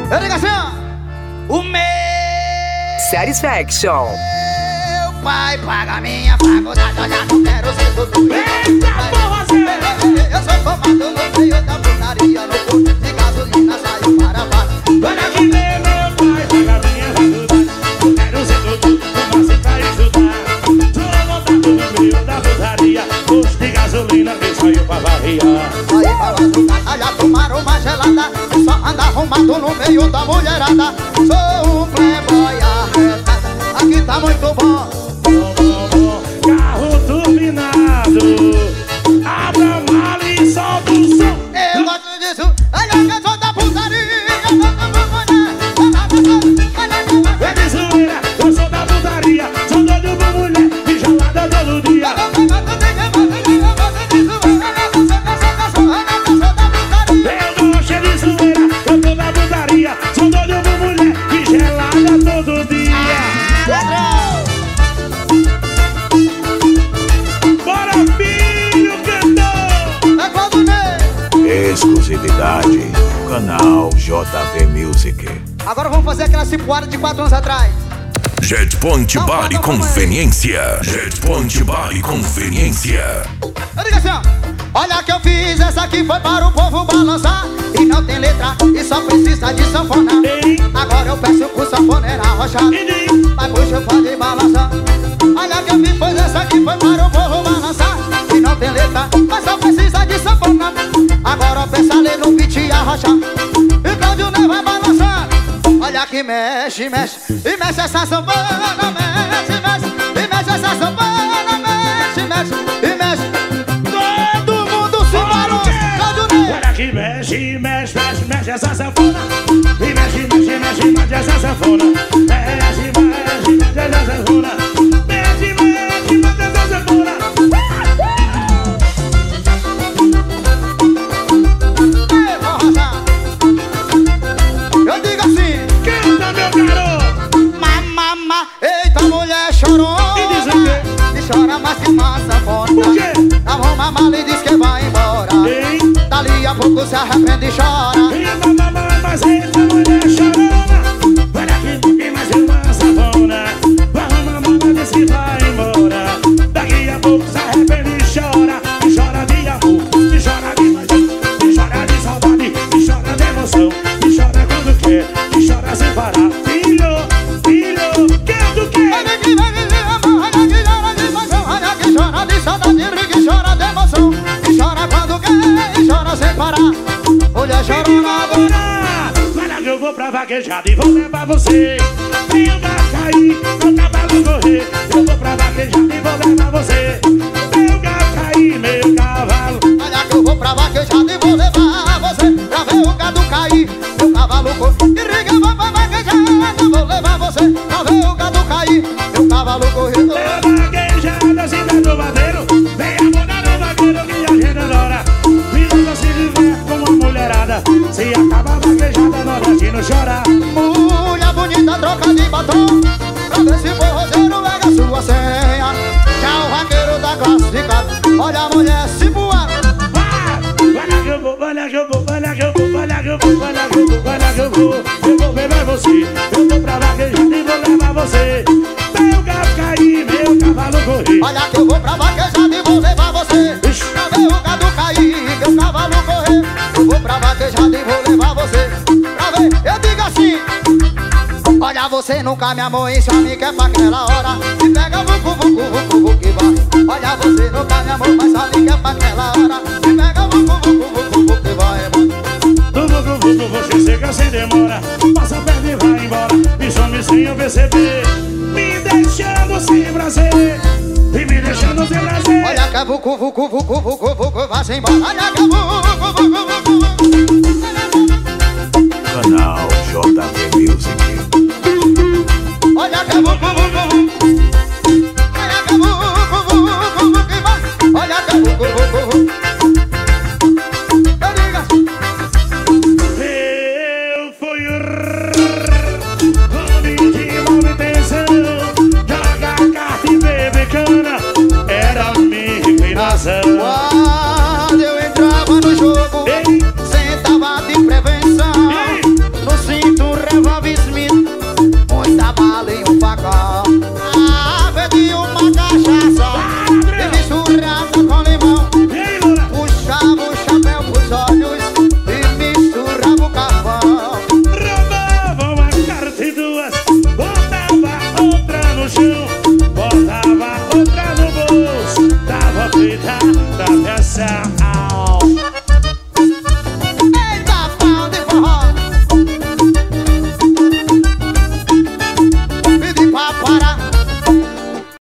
Eu digo assim, ó. O meu Satisfaction. Meu pai paga minha faculdade, eu já não quero ser tudo. Eita porra, Zé! Eu sou formado no meio da putaria, no posto de gasolina saiu para baixo. Olha que meu pai paga minha faculdade, eu quero ser tudo, mas você vai estudar. Sou montado no meio da putaria, posto de gasolina que saiu pra barriar. Aí pra já tomaram uma gelada, só anda arrumado no meio da mulherada. Sou um playboy arretado, aqui tá muito bom. Carro turbinado, abra a mala e solta o som. Eu gosto disso, olha que eu sou da putaria. É de zoeira, eu sou da putaria, sou doido por mulher e gelada todo dia. Eu gosto de zoeira, eu tô da putaria, sou doido por mulher e gelada todo dia. Bora, filho, cantor! É Claudinei. Exclusividade, canal JV Music. Agora vamos fazer aquela cipuada de 4 anos atrás. Jet Point Bar e Conveniência. Jet Point Bar e Conveniência. Eu digo assim, ó. Olha que eu fiz, essa aqui foi para o povo balançar. E não tem letra, e só precisa de sanfona. Agora eu peço pro sanfoneiro arrochar. Mas puxa, pode balançar. Olha que eu fiz, pois essa aqui foi para o povo balançar. E não tem letra, mas só precisa de sanfona. Agora eu peço ali no beat e arrochar. E Claudio não vai balançar. Olha que mexe, mexe, e mexe essa sanfona. Mexe, mexe, e mexe essa sanfona. Mexe, mexe, e mexe. Todo mundo se balança. Claudio Ney. Olha que mexe, mexe, mexe, mexe essa sanfona. E mexe, mexe, mexe, mexe essa sanfona. Mexe, mexe, mexe essa sanfona. Mexe, mexe, mexe essa sanfona. Ei, porra, eu digo assim. Canta, meu garoto! Mamama, eita mulher chorona. E diz o quê? E chora mais que uma sanfona. Por quê? Arruma mala e diz que vai embora. Ei, Dali a pouco se arrepende e chora. e mamãe, mas eita mulher chorona. Olha que mais uma sanfona. Arruma a mala, diz que vai embora. Daqui a pouco se arrepende e chora. E chora de amor, e chora de paixão, e chora de saudade, e chora de emoção, e chora quando quer, e chora sem parar. Filho, filho, quer do quê? Olha que chora de paixão, olha que chora de saudade, que chora de emoção. E chora quando quer, e chora sem parar. Mulher chorona agora. Olha que eu vou pra vaquejada e vou levar você. Meu gato cair, meu cavalo correr. Eu vou pra vaquejada e vou levar você. Meu gato cair, meu cavalo. Olha que eu vou pra vaquejada e vou levar você. Pra ver o gado cair, meu cavalo correr. Irriga, vou pra vaquejada, vou levar você. Pra ver o gado cair, meu cavalo correr. Meu vaquejada, cidade do Madeiro. Vem a moda no vaqueiro que a gente adora. Vida se diverte com uma mulherada. Se acaba a vaquejada, nordestino chora. Mulher bonita, troca de batom. Pra ver se for roseiro, pega sua senha. Já o vaqueiro tá classificado. Olha a mulher se voar. Olha que eu vou, olha que eu vou, olha que eu vou, olha que eu vou, olha que eu vou, olha que eu vou. Eu vou levar você, eu vou pra vaquejada e vou levar você. Meu gato cair, meu cavalo correr. Olha que eu vou pra vaquejada e vou levar você. Pra ver o gado cair, meu cavalo correr. Eu vou pra vaquejada e vou levar você. Pra ver, eu digo assim. Olha, você nunca me amou e só me quer pra aquela hora. E pega vucu, vucu, vucu, vucu que vai. Olha, você nunca me amou, mas só me quer pra aquela hora. E pega vucu, vucu, vucu, vucu que vai. Do vucu, você chega sem demora. Passa perto e vai embora. E some sem eu perceber. Me deixando sem prazer. E me deixando sem prazer. Olha que é vucu, vucu, vucu, vucu, vucu, vai-se embora. Olha que é vucu, vucu, vucu, vucu. Canal JV Music. Olha que é vucu, vucu, vucu. Olha que é vucu, vucu, vucu, que vai. Olha que é vucu, vucu, vucu. Eu digo assim. Eu fui o